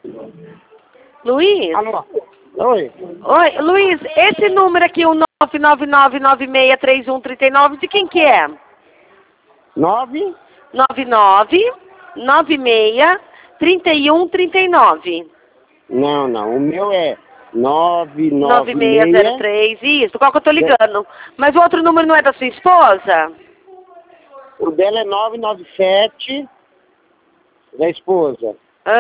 Luiz? Alô? Oi? Oi, Luiz, esse número aqui, o 999963139, de quem que é? 9? 99963139. Não. O meu é 996. 9603, isso, qual que eu tô ligando? Mas o outro número não é da sua esposa? O dela é 997, da esposa.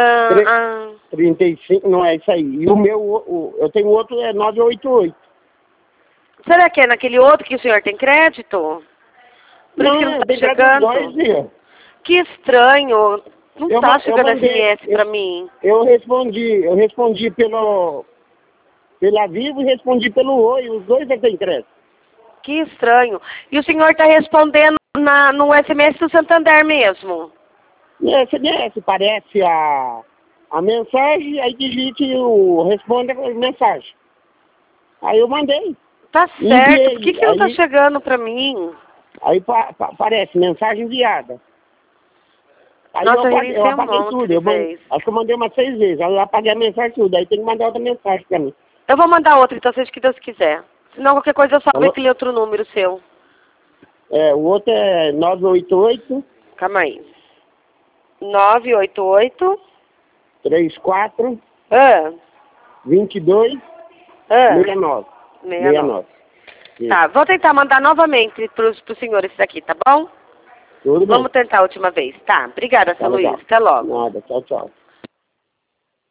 35, não é isso aí. E o meu, eu tenho outro, é 988. Será que é naquele outro que o senhor tem crédito? Por isso que não tá chegando? Dois dias. Que estranho. Não tá chegando mandei, SMS pra mim. Eu respondi pela Vivo e respondi pelo Oi. Os dois já tem crédito. Que estranho. E o senhor tá respondendo no SMS do Santander mesmo? SMS, parece a mensagem, aí digite responde a mensagem. Aí eu mandei. Tá certo. Enviei. Por que não tá chegando pra mim? Aí aparece mensagem enviada. Aí Nossa, eu apaguei tudo. Acho que eu mandei umas 6 vezes. Aí eu apaguei a mensagem tudo. Aí tem que mandar outra mensagem pra mim. Eu vou mandar outra, então, seja o que Deus quiser. Senão qualquer coisa eu salvo aquele outro número seu. O outro é 988. Calma aí. 988. 34. 22. 69. 69. Tá, vou tentar mandar novamente pros senhores isso aqui, tá bom? Tudo bem. Vamos tentar a última vez. Tá, obrigada, seu Luiz. Até logo. Nada, tchau.